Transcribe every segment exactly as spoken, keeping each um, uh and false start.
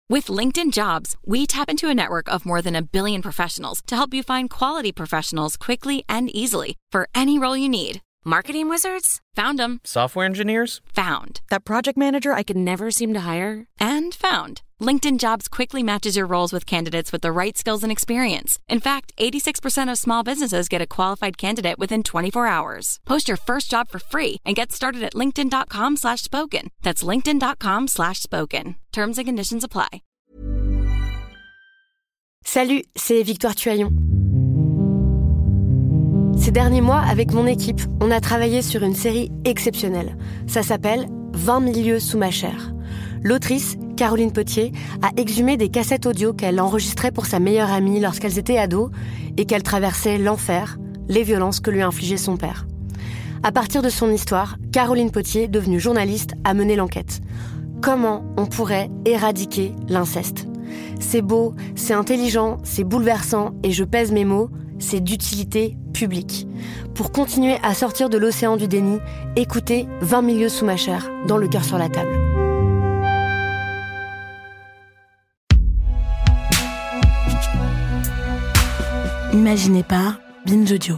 With LinkedIn Jobs, we tap into a network of more than a billion professionals to help you find quality professionals quickly and easily for any role you need. Marketing wizards? Found them. Software engineers? Found. That project manager I could never seem to hire? And found. LinkedIn Jobs quickly matches your roles with candidates with the right skills and experience. In fact, eighty-six percent of small businesses get a qualified candidate within twenty-four hours. Post your first job for free and get started at linkedin.com slash spoken. That's linkedin.com slash spoken. Terms and conditions apply. Salut, c'est Victoire Tuaillon. Ces derniers mois, avec mon équipe, on a travaillé sur une série exceptionnelle. Ça s'appelle « vingt mille lieues sous ma chair ». L'autrice, Caroline Potier, a exhumé des cassettes audio qu'elle enregistrait pour sa meilleure amie lorsqu'elles étaient ados et qu'elle traversait l'enfer, les violences que lui infligeait son père. À partir de son histoire, Caroline Potier, devenue journaliste, a mené l'enquête. Comment on pourrait éradiquer l'inceste ? C'est beau, c'est intelligent, c'est bouleversant et je pèse mes mots, c'est d'utilité publique. Pour continuer à sortir de l'océan du déni, écoutez vingt mille lieues sous ma chair, dans Le cœur sur la table. Imaginé par Binge Audio.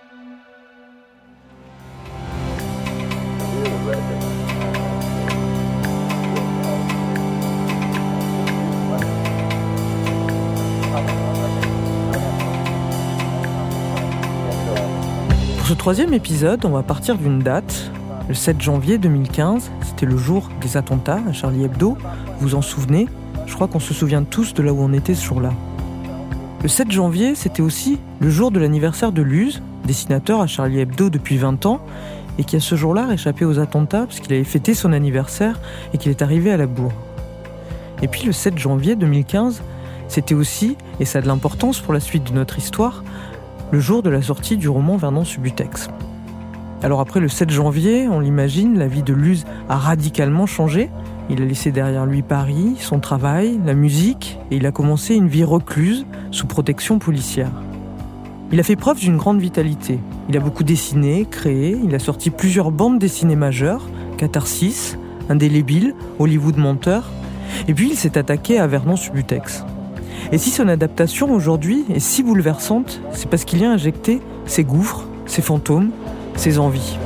Pour ce troisième épisode, on va partir d'une date, le sept janvier deux mille quinze, c'était le jour des attentats à Charlie Hebdo. Vous vous en souvenez ? Je crois qu'on se souvient tous de là où on était ce jour-là. Le sept janvier, c'était aussi le jour de l'anniversaire de Luz, dessinateur à Charlie Hebdo depuis vingt ans, et qui a ce jour-là réchappé aux attentats parce qu'il avait fêté son anniversaire et qu'il est arrivé à la bourre. Et puis le sept janvier deux mille quinze, c'était aussi, et ça a de l'importance pour la suite de notre histoire, le jour de la sortie du roman Vernon Subutex. Alors après le sept janvier, on l'imagine, la vie de Luz a radicalement changé. Il a laissé derrière lui Paris, son travail, la musique, et il a commencé une vie recluse, sous protection policière. Il a fait preuve d'une grande vitalité. Il a beaucoup dessiné, créé, il a sorti plusieurs bandes dessinées majeures, Catharsis, Indélébile, Hollywood Menteur, et puis il s'est attaqué à Vernon Subutex. Et si son adaptation aujourd'hui est si bouleversante, c'est parce qu'il y a injecté ses gouffres, ses fantômes, ses envies.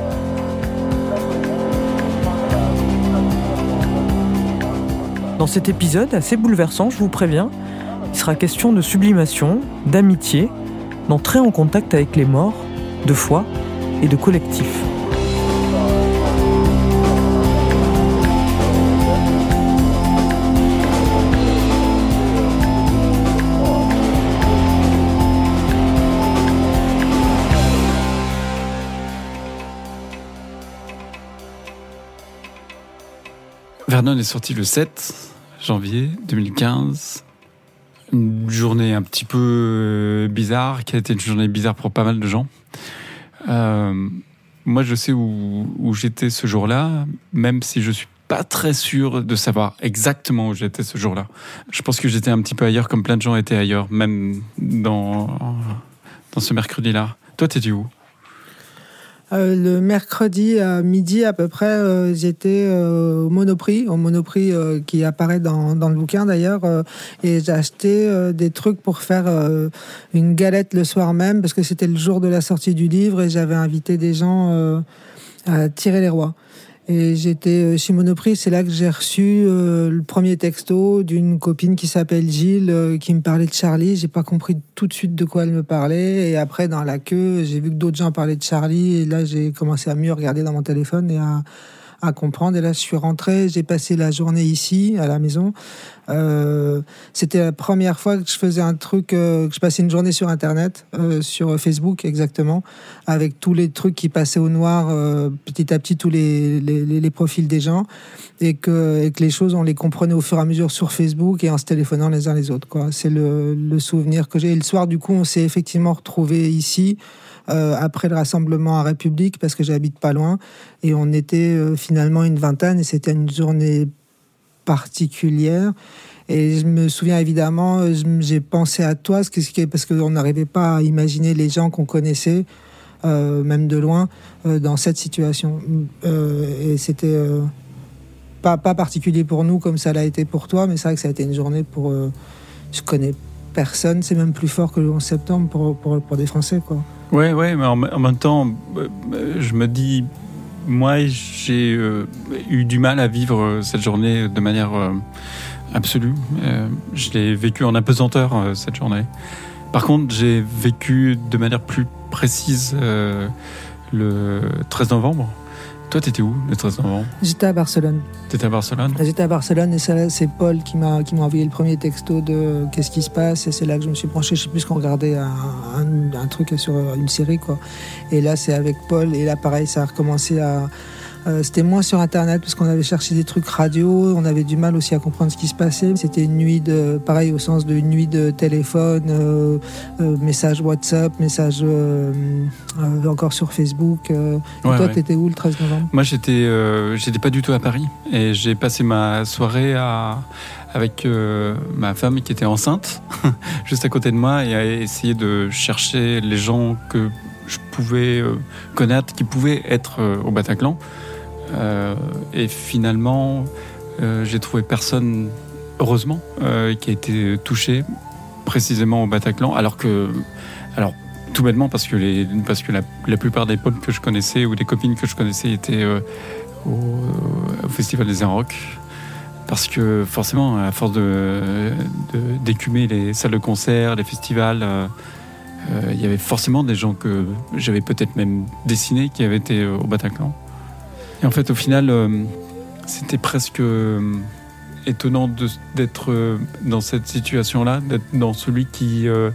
Dans cet épisode assez bouleversant, je vous préviens, il sera question de sublimation, d'amitié, d'entrer en contact avec les morts, de foi et de collectif. Vernon est sorti le sept janvier deux mille quinze. Une journée un petit peu bizarre, qui a été une journée bizarre pour pas mal de gens. Euh, moi, je sais où, où j'étais ce jour-là, même si je suis pas très sûr de savoir exactement où j'étais ce jour-là. Je pense que j'étais un petit peu ailleurs, comme plein de gens étaient ailleurs, même dans, dans ce mercredi-là. Toi, t'étais où ? Euh, le mercredi à midi à peu près, euh, j'étais euh, au Monoprix, au Monoprix euh, qui apparaît dans, dans le bouquin d'ailleurs, euh, et j'ai acheté euh, des trucs pour faire euh, une galette le soir même, parce que c'était le jour de la sortie du livre et j'avais invité des gens euh, à tirer les rois. Et j'étais chez Monoprix, c'est là que j'ai reçu euh, le premier texto d'une copine qui s'appelle Gilles, euh, qui me parlait de Charlie. J'ai pas compris tout de suite de quoi elle me parlait. Et après, dans la queue, j'ai vu que d'autres gens parlaient de Charlie. Et là, j'ai commencé à mieux regarder dans mon téléphone et à, à comprendre. Et là, je suis rentré, j'ai passé la journée ici, à la maison. Euh, c'était la première fois que je faisais un truc, euh, que je passais une journée sur Internet, euh, sur Facebook exactement, avec tous les trucs qui passaient au noir, euh, petit à petit, tous les, les, les profils des gens, et que, et que les choses, on les comprenait au fur et à mesure sur Facebook et en se téléphonant les uns les autres, quoi. C'est le, le souvenir que j'ai. Et le soir, du coup, on s'est effectivement retrouvés ici, Euh, après le rassemblement à République, parce que j'habite pas loin, et on était euh, finalement une vingtaine, et c'était une journée particulière. Et je me souviens évidemment, j'ai pensé à toi, parce qu'on n'arrivait pas à imaginer les gens qu'on connaissait, euh, même de loin, euh, dans cette situation. Euh, et c'était, euh, pas, pas particulier pour nous comme ça l'a été pour toi, mais c'est vrai que ça a été une journée pour... Euh, je connais personne, c'est même plus fort que le onze septembre pour, pour, pour des Français, quoi. Ouais, ouais, mais en, en même temps, je me dis, moi, j'ai euh, eu du mal à vivre cette journée de manière euh, absolue. Euh, je l'ai vécu en apesanteur, euh, cette journée. Par contre, j'ai vécu de manière plus précise euh, le treize novembre. Toi, t'étais où le treize novembre ? J'étais à Barcelone. T'étais à Barcelone ? J'étais à Barcelone et c'est, c'est Paul qui m'a, qui m'a envoyé le premier texto de euh, qu'est-ce qui se passe, et c'est là que je me suis branché. Je sais plus qu'on regardait un, un, un truc sur une série, quoi. Et là, c'est avec Paul, et là, pareil, ça a recommencé à... Euh, c'était moins sur Internet parce qu'on avait cherché des trucs radio, on avait du mal aussi à comprendre ce qui se passait. C'était une nuit de, pareil au sens de une nuit de téléphone, euh, euh, message WhatsApp, message euh, euh, encore sur Facebook. Euh. Et ouais, toi, ouais. T'étais où le treize novembre ? Moi, j'étais, euh, j'étais pas du tout à Paris, et j'ai passé ma soirée à, avec euh, ma femme qui était enceinte, juste à côté de moi, et à essayer de chercher les gens que je pouvais euh, connaître, qui pouvaient être euh, au Bataclan. Euh, et finalement, euh, j'ai trouvé personne, heureusement, euh, qui a été touché précisément au Bataclan, alors que, alors tout bêtement parce que les, parce que la, la plupart des potes que je connaissais ou des copines que je connaissais étaient euh, au, au Festival des Inrocks, parce que forcément, à force de, de d'écumer les salles de concert, les festivals, euh, euh, il y avait forcément des gens que j'avais peut-être même dessinés qui avaient été au Bataclan. Et en fait, au final, euh, c'était presque euh, étonnant de, d'être euh, dans cette situation-là, d'être dans celui qui euh,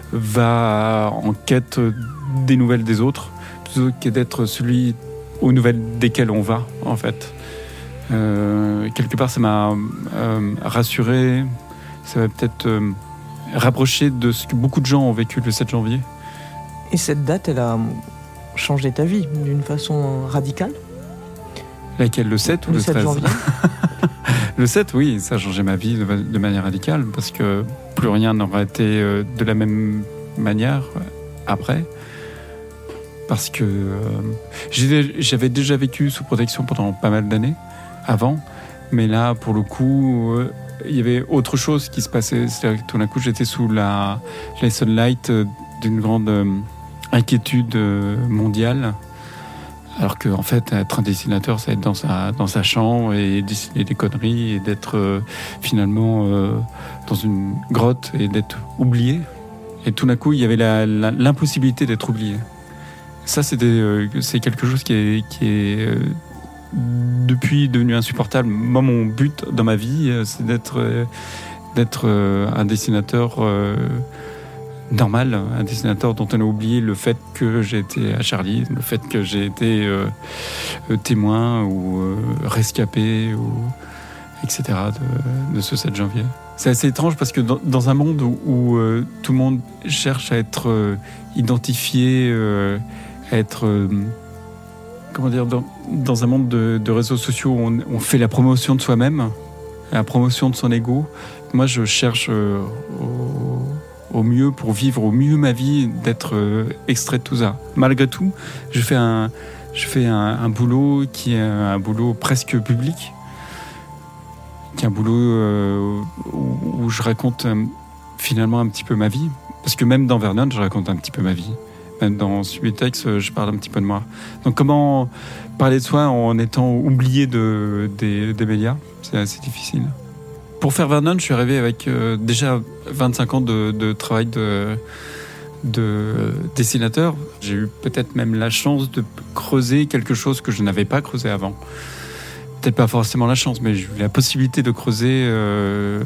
va en quête des nouvelles des autres, plutôt que d'être celui aux nouvelles desquelles on va, en fait. Euh, quelque part, ça m'a euh, rassuré, ça m'a peut-être euh, rapproché de ce que beaucoup de gens ont vécu le sept janvier. Et cette date, elle a changé ta vie d'une façon radicale ? Laquelle, le sept ou le, le sept treize janvier. Le sept, oui, ça a changé ma vie de, de manière radicale, parce que plus rien n'aurait été de la même manière après. Parce que euh, j'ai, j'avais déjà vécu sous protection pendant pas mal d'années, avant, mais là, pour le coup, euh, il y avait autre chose qui se passait. C'est-à-dire que tout d'un coup, j'étais sous la, les sunlight d'une grande euh, inquiétude mondiale. Alors qu'en en fait, être un dessinateur, c'est être dans sa, dans sa chambre et dessiner des conneries et d'être euh, finalement euh, dans une grotte et d'être oublié. Et tout d'un coup, il y avait la, la, l'impossibilité d'être oublié. Ça, c'était, euh, c'est quelque chose qui est, qui est euh, depuis devenu insupportable. Moi, mon but dans ma vie, euh, c'est d'être, euh, d'être euh, un dessinateur... Euh, normal, un dessinateur dont on a oublié le fait que j'ai été à Charlie, le fait que j'ai été euh, témoin ou euh, rescapé, ou, et cetera de, de ce sept janvier. C'est assez étrange parce que dans, dans un monde où, où euh, tout le monde cherche à être euh, identifié, euh, à être... Euh, comment dire, dans, dans un monde de, de réseaux sociaux où on, on fait la promotion de soi-même, la promotion de son ego, moi je cherche euh, au... au mieux, pour vivre au mieux ma vie, d'être euh, extrait de tout ça. Malgré tout, je fais un, je fais un, un boulot qui est un boulot presque public, qui est un boulot euh, où, où je raconte euh, finalement un petit peu ma vie. Parce que même dans Vernon, je raconte un petit peu ma vie. Même dans Subutex, je parle un petit peu de moi. Donc comment parler de soi en étant oublié de, des, des médias ? C'est assez difficile. Pour faire Vernon, je suis arrivé avec euh, déjà vingt-cinq ans de, de travail de, de dessinateur. J'ai eu peut-être même la chance de creuser quelque chose que je n'avais pas creusé avant. Peut-être pas forcément la chance, mais j'ai eu la possibilité de creuser euh,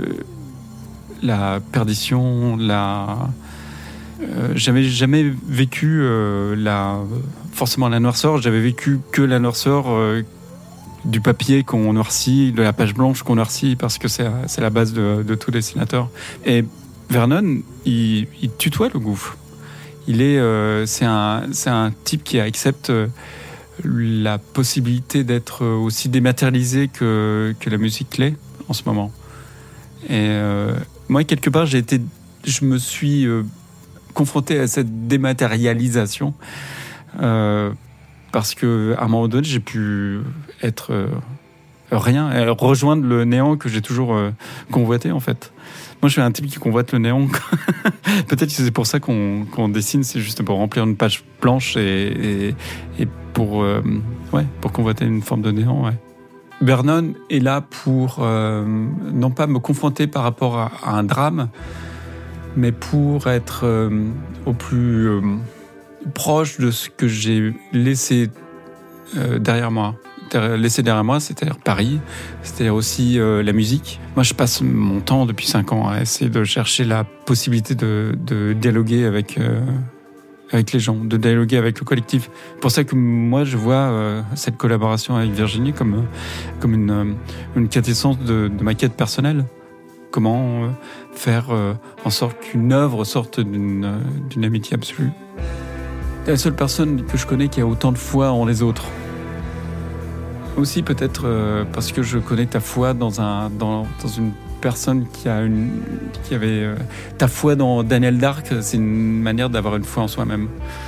la perdition, la... Euh, j'avais jamais vécu euh, la, forcément la noirceur, j'avais vécu que la noirceur euh, du papier qu'on noircit, de la page blanche qu'on noircit, parce que c'est, c'est la base de, de tout dessinateur. Et Vernon, il, il tutoie le gouffre. Il est, euh, c'est, un, c'est un type qui accepte la possibilité d'être aussi dématérialisé que, que la musique l'est en ce moment. Et euh, moi, quelque part, j'ai été, je me suis euh, confronté à cette dématérialisation. Euh, Parce qu'à un moment donné, j'ai pu être euh, rien, et rejoindre le néant que j'ai toujours euh, convoité en fait. Moi, je suis un type qui convoite le néant. Peut-être que c'est pour ça qu'on, qu'on dessine, c'est juste pour remplir une page blanche et, et, et pour, euh, ouais, pour convoiter une forme de néant. Ouais. Vernon est là pour euh, non pas me confronter par rapport à, à un drame, mais pour être euh, au plus euh, proche de ce que j'ai laissé euh, derrière moi. Laissé derrière moi, c'est-à-dire Paris, c'est-à-dire aussi euh, la musique. Moi, je passe mon temps depuis cinq ans à essayer de chercher la possibilité de, de dialoguer avec, euh, avec les gens, de dialoguer avec le collectif. C'est pour ça que moi, je vois euh, cette collaboration avec Virginie comme, comme une, une quintessence de, de ma quête personnelle. Comment euh, faire euh, en sorte qu'une œuvre sorte d'une, d'une amitié absolue. C'est la seule personne que je connais qui a autant de foi en les autres. Aussi peut-être euh, parce que je connais ta foi dans, un, dans, dans une personne qui, a une, qui avait... Euh, ta foi dans Daniel Dark, c'est une manière d'avoir une foi en soi-même.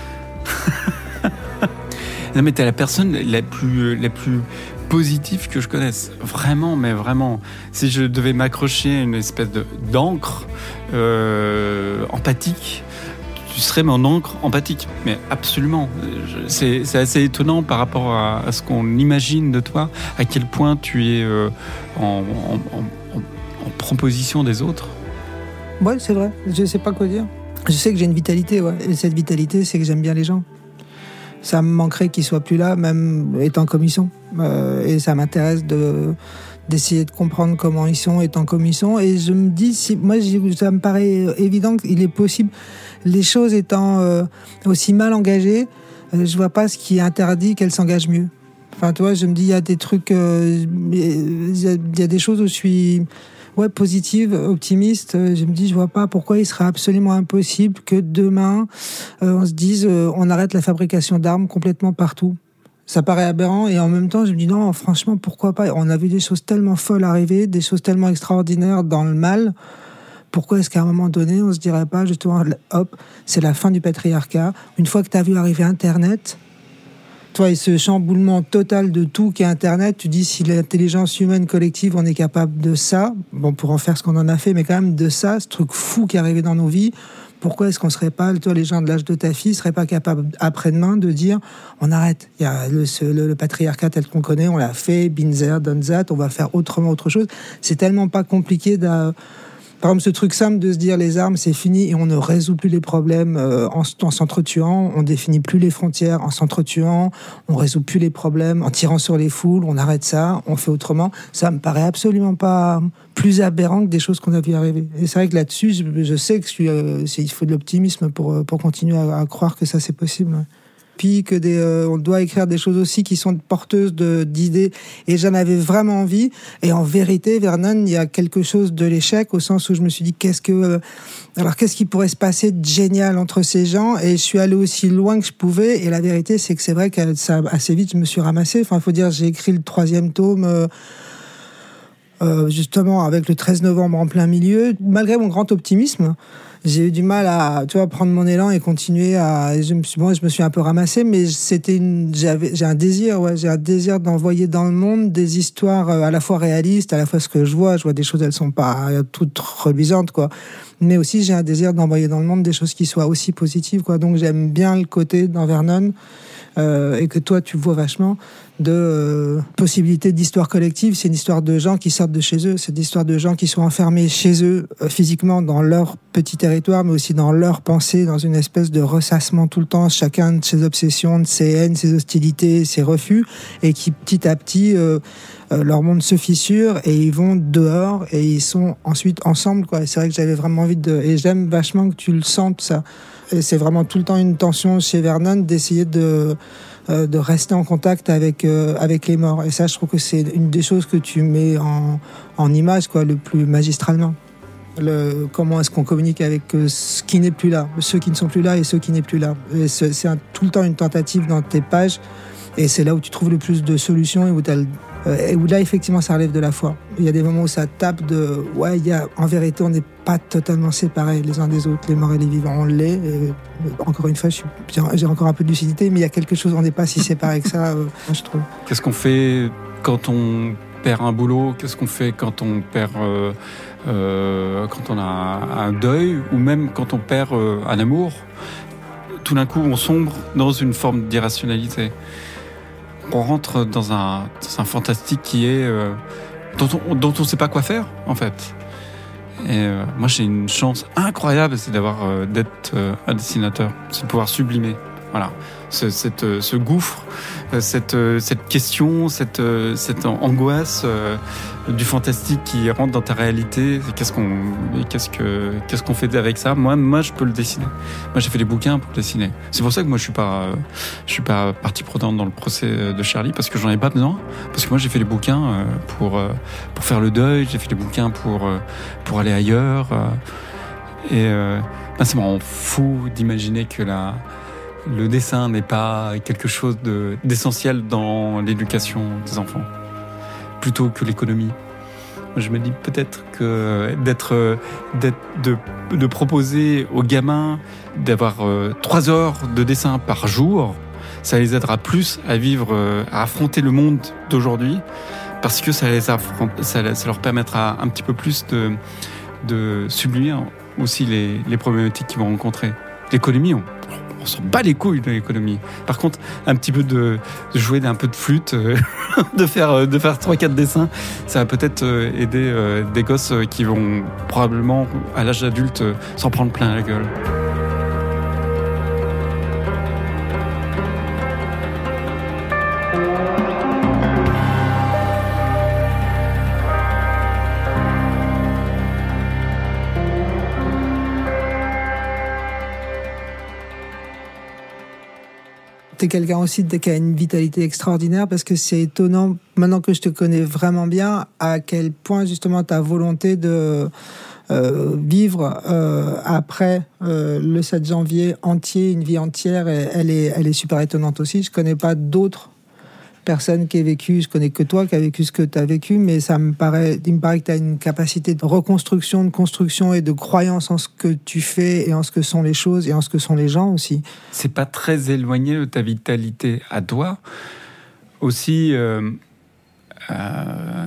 Non mais t'es la personne la plus, la plus positive que je connaisse. Vraiment, mais vraiment. Si je devais m'accrocher à une espèce de, d'encre euh, empathique, tu serais mon encre empathique, mais absolument. C'est, c'est assez étonnant par rapport à, à ce qu'on imagine de toi, à quel point tu es euh, en, en, en, en proposition des autres. Ouais, c'est vrai. Je sais pas quoi dire. Je sais que j'ai une vitalité, ouais. Et cette vitalité, c'est que j'aime bien les gens. Ça me manquerait qu'ils soient plus là, même étant comme ils sont. Euh, et ça m'intéresse de... d'essayer de comprendre comment ils sont, étant comme ils sont. Et je me dis, si, moi, ça me paraît évident qu'il est possible, les choses étant euh, aussi mal engagées, euh, je vois pas ce qui interdit qu'elles s'engagent mieux. Enfin, tu vois, je me dis, il y a des trucs, euh, il y, y a des choses où je suis ouais, positive, optimiste. Je me dis, je vois pas pourquoi il serait absolument impossible que demain, euh, on se dise, euh, on arrête la fabrication d'armes complètement partout. Ça paraît aberrant et en même temps, je me dis non, franchement, pourquoi pas ? On a vu des choses tellement folles arriver, des choses tellement extraordinaires dans le mal. Pourquoi est-ce qu'à un moment donné, on se dirait pas justement, hop, c'est la fin du patriarcat. Une fois que tu as vu arriver Internet, toi, et ce chamboulement total de tout qu'est Internet, tu dis si l'intelligence humaine collective, on est capable de ça, bon, pour en faire ce qu'on en a fait, mais quand même de ça, ce truc fou qui est arrivé dans nos vies. Pourquoi est-ce qu'on serait pas, toi, les gens de l'âge de ta fille, seraient pas capables après-demain de dire, on arrête. Il y a le, le, le patriarcat tel qu'on connaît, on l'a fait, binzer, done that, on va faire autrement autre chose. C'est tellement pas compliqué de... Par exemple, ce truc simple de se dire les armes, c'est fini et on ne résout plus les problèmes euh, en, en s'entretuant, on définit plus les frontières en s'entretuant, on résout plus les problèmes en tirant sur les foules, on arrête ça, on fait autrement. Ça me paraît absolument pas plus aberrant que des choses qu'on a vu arriver. Et c'est vrai que là-dessus, je, je sais que je suis, euh, c'est, il faut de l'optimisme pour, pour continuer à, à croire que ça c'est possible. Ouais. Puis que des, euh, on doit écrire des choses aussi qui sont porteuses de, d'idées. Et j'en avais vraiment envie. Et en vérité, Vernon, il y a quelque chose de l'échec au sens où je me suis dit, qu'est-ce que, euh, alors qu'est-ce qui pourrait se passer de génial entre ces gens ? Et je suis allé aussi loin que je pouvais. Et la vérité, c'est que c'est vrai que ça, assez vite, je me suis ramassé. Enfin, il faut dire, j'ai écrit le troisième tome, euh, euh, justement, avec le treize novembre en plein milieu. Malgré mon grand optimisme, j'ai eu du mal à, tu vois, prendre mon élan et continuer à. Je me suis, bon, je me suis un peu ramassé, mais c'était une. J'avais, j'ai un désir, ouais, j'ai un désir d'envoyer dans le monde des histoires à la fois réalistes, à la fois ce que je vois. Je vois des choses, elles sont pas toutes reluisantes, quoi. Mais aussi, j'ai un désir d'envoyer dans le monde des choses qui soient aussi positives, quoi. Donc, j'aime bien le côté dans Vernon. Euh, et que toi tu vois vachement de euh, possibilités d'histoire collective. C'est une histoire de gens qui sortent de chez eux, c'est une histoire de gens qui sont enfermés chez eux euh, physiquement dans leur petit territoire, mais aussi dans leur pensée, dans une espèce de ressassement tout le temps, chacun de ses obsessions, de ses haines, ses hostilités, ses refus, et qui petit à petit euh, euh, leur monde se fissure et ils vont dehors et ils sont ensuite ensemble, quoi. Et c'est vrai que j'avais vraiment envie de, et j'aime vachement que tu le sentes, ça. Et c'est vraiment tout le temps une tension chez Vernon d'essayer de, euh, de rester en contact avec, euh, avec les morts. Et ça, je trouve que c'est une des choses que tu mets en, en image, quoi, le plus magistralement. Le, comment est-ce qu'on communique avec euh, ce qui n'est plus là, ceux qui ne sont plus là et ceux qui n'est plus là. Et c'est, c'est un, tout le temps une tentative dans tes pages. Et c'est là où tu trouves le plus de solutions et où, t'as, euh, et où là, effectivement, ça relève de la foi. Il y a des moments où ça tape de... Ouais, il y a, en vérité, on n'est pas totalement séparés les uns des autres, les morts et les vivants. On l'est. Et, encore une fois, je suis, j'ai encore un peu de lucidité, mais il y a quelque chose, on n'est pas si séparés que ça, euh, je trouve. Qu'est-ce qu'on fait quand on perd un boulot, qu'est-ce qu'on fait quand on perd, euh, euh, quand on a un deuil, ou même quand on perd euh, un amour. Tout d'un coup, on sombre dans une forme d'irrationalité. On rentre dans un, dans un fantastique qui est euh, dont on dont on sait pas quoi faire en fait. Et euh, moi, j'ai une chance incroyable, c'est d'avoir euh, d'être euh, un dessinateur, c'est de pouvoir sublimer. Voilà, ce, cette, ce gouffre, cette, cette question, cette, cette angoisse euh, du fantastique qui rentre dans ta réalité. Qu'est-ce qu'on, qu'est-ce que, qu'est-ce qu'on fait avec ça ? Moi, moi, je peux le dessiner. Moi, j'ai fait des bouquins pour le dessiner. C'est pour ça que moi, je suis pas, euh, je suis pas partie prenante dans le procès de Charlie, parce que j'en ai pas besoin. Parce que moi, j'ai fait des bouquins euh, pour euh, pour faire le deuil. J'ai fait des bouquins pour euh, pour aller ailleurs. Euh, et euh, ben, c'est vraiment fou d'imaginer que la le dessin n'est pas quelque chose de, d'essentiel dans l'éducation des enfants, plutôt que l'économie. Je me dis peut-être que d'être, d'être de, de proposer aux gamins d'avoir euh, trois heures de dessin par jour, ça les aidera plus à vivre, à affronter le monde d'aujourd'hui, parce que ça, les affronte, ça, ça leur permettra un petit peu plus de, de sublimer aussi les, les problématiques qu'ils vont rencontrer. L'économie, on On s'en bat les couilles de l'économie. Par contre, un petit peu de, de jouer d'un peu de flûte, euh, de faire de faire trois quatre dessins, ça va peut-être euh, aider euh, des gosses qui vont probablement à l'âge adulte euh, s'en prendre plein la gueule. T'es quelqu'un aussi qui a une vitalité extraordinaire, parce que c'est étonnant, maintenant que je te connais vraiment bien, à quel point justement ta volonté de euh, vivre euh, après euh, le sept janvier entier, une vie entière, elle est, elle est super étonnante aussi. Je connais pas d'autres personnes qui aient vécu, je connais que toi qui as vécu ce que tu as vécu, mais ça me paraît, il me paraît que tu as une capacité de reconstruction, de construction et de croyance en ce que tu fais et en ce que sont les choses et en ce que sont les gens aussi. C'est pas très éloigné de ta vitalité à toi. Aussi, euh, euh,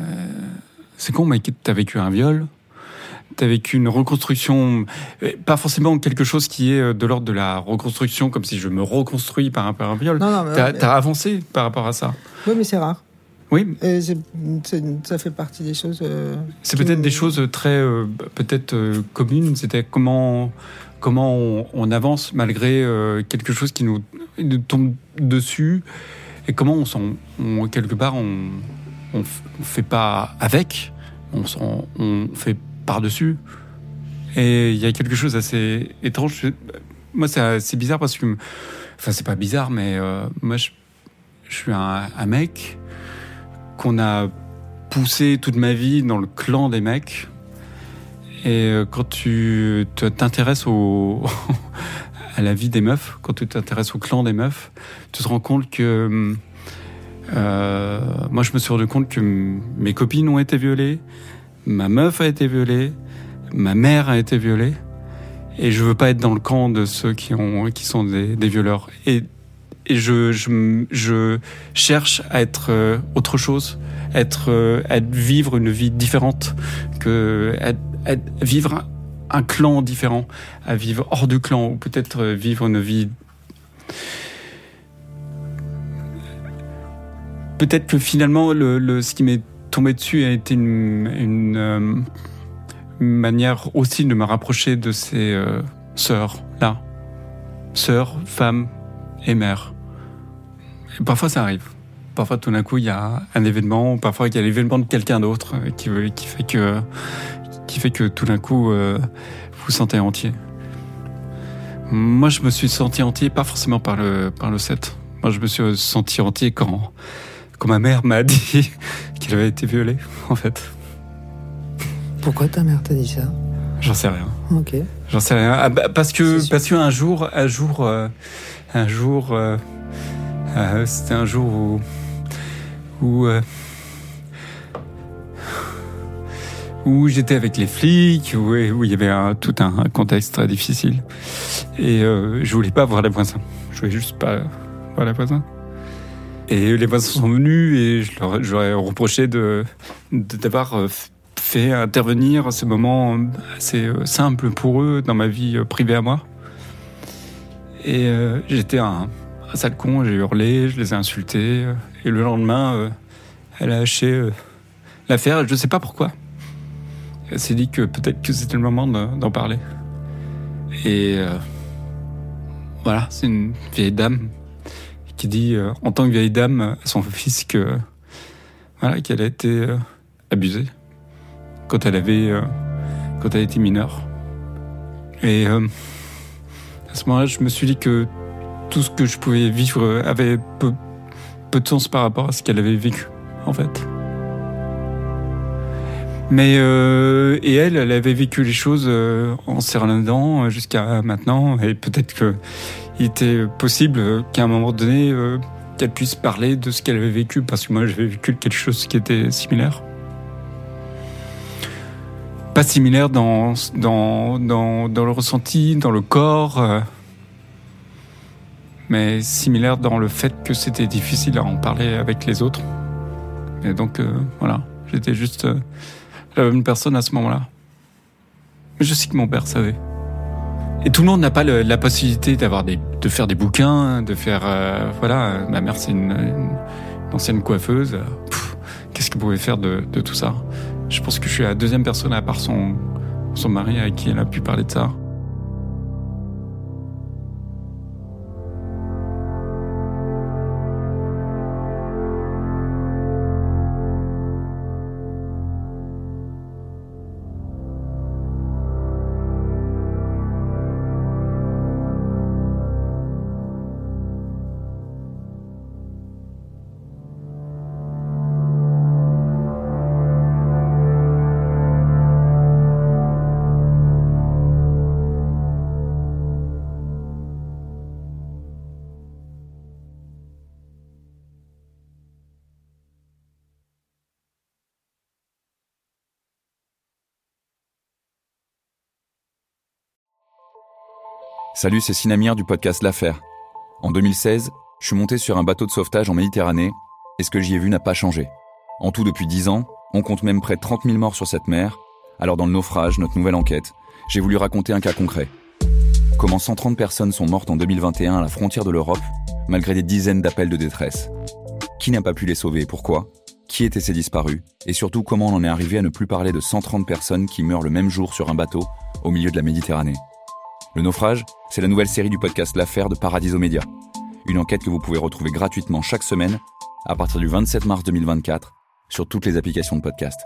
c'est con, mais t'as vécu un viol, t'as vécu une reconstruction, pas forcément quelque chose qui est de l'ordre de la reconstruction, comme si je me reconstruis par rapport à un viol. Non, non, mais t'as, mais... t'as avancé par rapport à ça. Oui, mais c'est rare. Oui. Et c'est, c'est, ça fait partie des choses. Euh, c'est peut-être me... des choses très, euh, peut-être euh, communes. C'était comment, comment on, on avance malgré euh, quelque chose qui nous, nous tombe dessus, et comment on s'en, on, quelque part, on, on, on fait pas avec, on, s'en, on fait par-dessus. Et il y a quelque chose d'assez étrange. Moi, c'est, c'est bizarre parce que... Enfin, c'est pas bizarre, mais euh, moi, je, je suis un, un mec qu'on a poussé toute ma vie dans le clan des mecs. Et euh, quand tu t'intéresses au, à la vie des meufs, quand tu t'intéresses au clan des meufs, tu te rends compte que... Euh, moi, je me suis rendu compte que mes copines ont été violées, ma meuf a été violée, ma mère a été violée, et je veux pas être dans le camp de ceux qui ont, qui sont des, des violeurs. Et, et je, je, je cherche à être euh, autre chose, être, euh, à vivre une vie différente, que à, à vivre un, un clan différent, à vivre hors du clan, ou peut-être vivre une vie. Peut-être que finalement, le, le, ce qui m'est tombé dessus a été une, une, euh, une manière aussi de me rapprocher de ces euh, sœurs-là. Sœurs, femmes et mères. Et parfois, ça arrive. Parfois, tout d'un coup, il y a un événement, ou parfois, il y a l'événement de quelqu'un d'autre qui, qui, fait, que, qui fait que tout d'un coup, euh, vous vous sentez entier. Moi, je me suis senti entier, pas forcément par le, par le sept. Moi, je me suis senti entier quand... quand ma mère m'a dit qu'elle avait été violée, en fait. Pourquoi ta mère t'a dit ça ? J'en sais rien. Ok. J'en sais rien. Ah, bah, parce que parce qu'un jour, un jour, euh, un jour, euh, euh, c'était un jour où où euh, où j'étais avec les flics, où, où il y avait un, tout un, un contexte très difficile, et euh, je voulais pas voir les voisins. Je voulais juste pas voir les voisins. Et les voisins sont venus et je leur, je leur ai reproché de, de, d'avoir fait intervenir ces moments assez simples pour eux dans ma vie privée à moi. Et euh, j'étais un, un sale con, j'ai hurlé, je les ai insultés. Et le lendemain, euh, elle a haché euh, l'affaire, je ne sais pas pourquoi. Elle s'est dit que peut-être que c'était le moment de, d'en parler. Et euh, voilà, c'est une vieille dame qui dit, euh, en tant que vieille dame, à son fils que, voilà, qu'elle a été euh, abusée quand elle avait, euh, quand elle était mineure. Et euh, à ce moment-là, je me suis dit que tout ce que je pouvais vivre avait peu, peu de sens par rapport à ce qu'elle avait vécu, en fait. Mais euh, et elle, elle avait vécu les choses euh, en serrant les dents jusqu'à maintenant, et peut-être que il était possible qu'à un moment donné, euh, qu'elle puisse parler de ce qu'elle avait vécu, parce que moi, j'avais vécu quelque chose qui était similaire. Pas similaire dans dans dans dans le ressenti, dans le corps, euh, mais similaire dans le fait que c'était difficile à en parler avec les autres. Et donc euh, voilà, j'étais juste euh, la bonne personne à ce moment-là. Mais je sais que mon père savait. Et tout le monde n'a pas le, la possibilité d'avoir des, de faire des bouquins, de faire, euh, voilà, ma mère c'est une, une, une ancienne coiffeuse. Pff, qu'est-ce qu'elle pouvait faire de, de tout ça ? Je pense que je suis la deuxième personne à part son, son mari avec qui elle a pu parler de ça. Salut, c'est Sinamir du podcast L'Affaire. En deux mille seize, je suis monté sur un bateau de sauvetage en Méditerranée et ce que j'y ai vu n'a pas changé. En tout, depuis dix ans, on compte même près de trente mille morts sur cette mer. Alors dans le naufrage, notre nouvelle enquête, j'ai voulu raconter un cas concret. Comment cent trente personnes sont mortes en deux mille vingt et un à la frontière de l'Europe, malgré des dizaines d'appels de détresse. Qui n'a pas pu les sauver et pourquoi ? Qui étaient ces disparus ? Et surtout, comment on en est arrivé à ne plus parler de cent trente personnes qui meurent le même jour sur un bateau au milieu de la Méditerranée ? Le naufrage, c'est la nouvelle série du podcast L'Affaire de Paradiso Media. Une enquête que vous pouvez retrouver gratuitement chaque semaine à partir du vingt-sept mars deux mille vingt-quatre sur toutes les applications de podcast.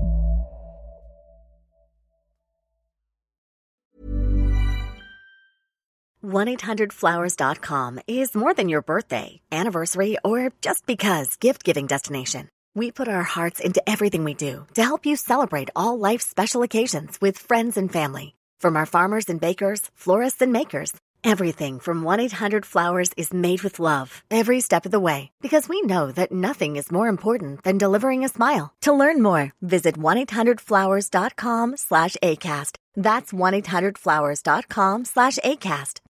one eight hundred flowers dot com is more than your birthday, anniversary, or just because gift-giving destination. We put our hearts into everything we do to help you celebrate all life's special occasions with friends and family. From our farmers and bakers, florists and makers, everything from one eight hundred flowers is made with love every step of the way, because we know that nothing is more important than delivering a smile. To learn more, visit one eight hundred flowers dot com slash ACAST. That's one eight hundred flowers dot com slash ACAST.